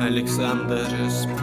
Александр СП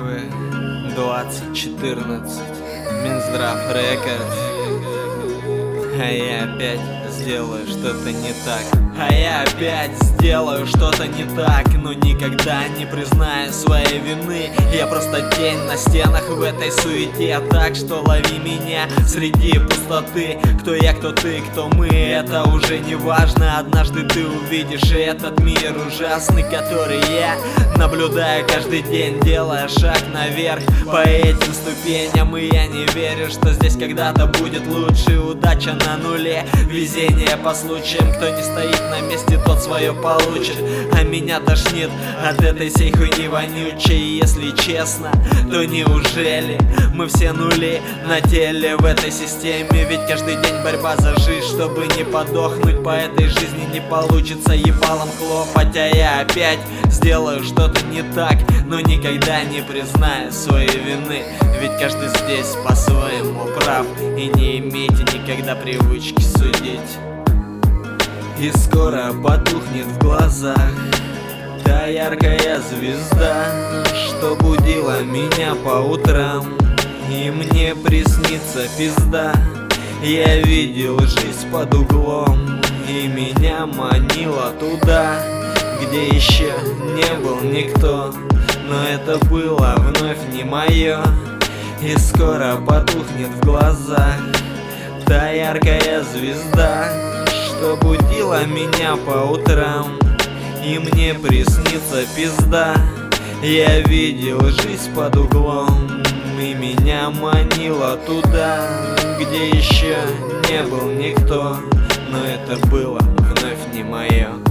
2014 Минздрав Рекордс. А я опять сделаю что-то не так. А я опять сделаю что-то не так. Но никогда не признаю своей вины. Я просто тень на стенах в этой суете. Так что лови меня среди пустоты. Кто я, кто ты, кто мы, это уже не важно. Однажды ты увидишь этот мир ужасный, который я наблюдаю каждый день, делая шаг наверх по этим ступеням. И я не верю, что здесь когда-то будет лучше. Удача на нуле, везение по случаям. Кто не стоит на месте, тот свое получит. А меня тошнит от этой сей хуйни вонючей. Если честно, то неужели мы все нули на теле в этой системе? Ведь каждый день борьба за жизнь, чтобы не подохнуть. По этой жизни не получится ебалом хлопать. А я опять сделаю что-то не так, но никогда не признаю своей вины. Ведь каждый здесь по-своему прав. И не имейте никогда привычки судить. И скоро потухнет в глазах та яркая звезда, что будила меня по утрам. И мне приснится пизда. Я видел жизнь под углом, и меня манило туда, где еще не был никто. Но это было вновь не мое. И скоро потухнет в глазах та яркая звезда, что будила меня по утрам. И мне приснится пизда. Я видел жизнь под углом, и меня манило туда, где еще не был никто. Но это было вновь не мое.